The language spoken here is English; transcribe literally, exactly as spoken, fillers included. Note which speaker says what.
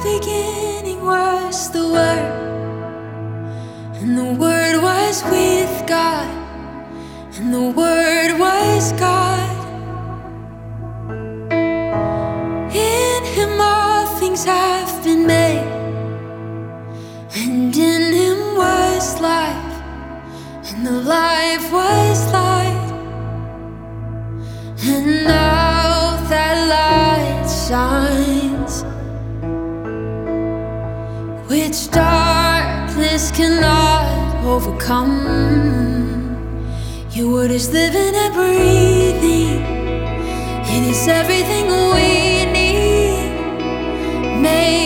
Speaker 1: beginning was the Word, and the Word was with God, and the Word was God. In Him all things have been made, and in Him was life, and the life was light. And now that light shines, which darkness cannot overcome. Your word is living and breathing. It is everything we need. Made